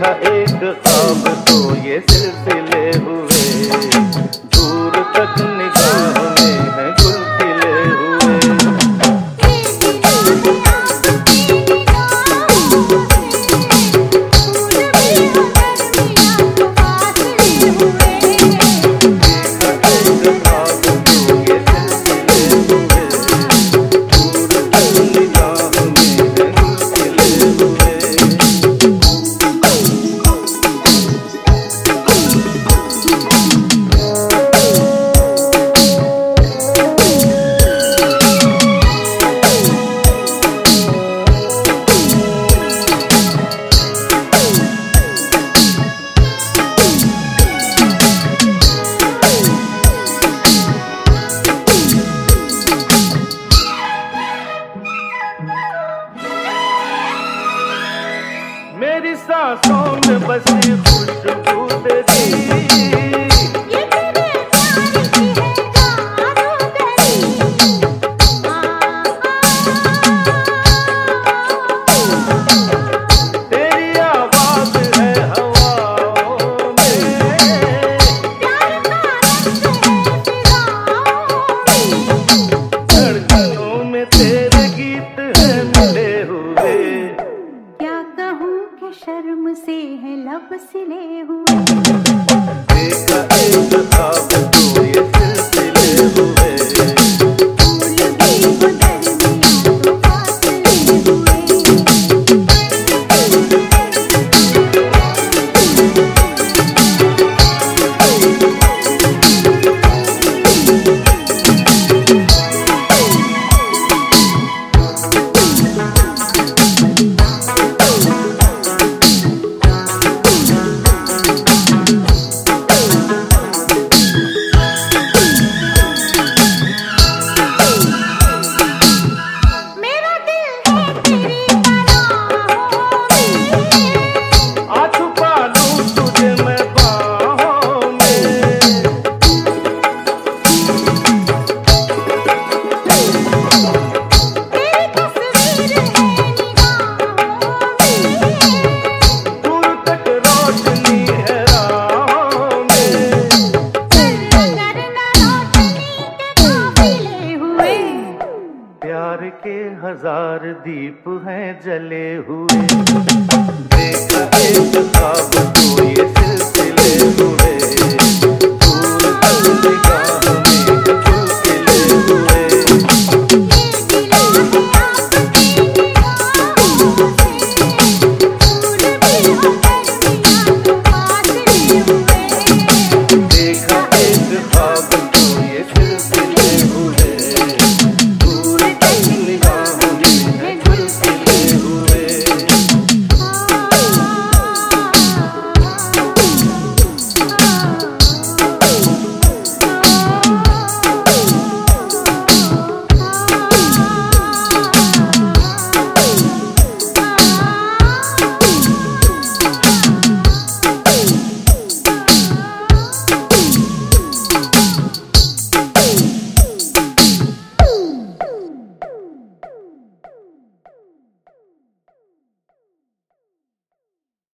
देखा एक ख्वाब तो ये सिलसिले हुए, दूर तक निगाह में है गुल खिले हुए। मेरी सांसों में बसी खुशबू तेरी, ये तेरे प्यार की है जादूगरी। तेरी आवाज है हवाओं में, प्यार का रंग है फिजाओं में। धड़कनों में तेरे गीत है मिले हुए, शर्म से है लब सिले हुए। देखा एक ख्वाब तो ये सिलसिले हुए, भूल गई वो दरमियां तो फासले हुए। प्यार के हजार दीप हैं जले हुए, देखा एक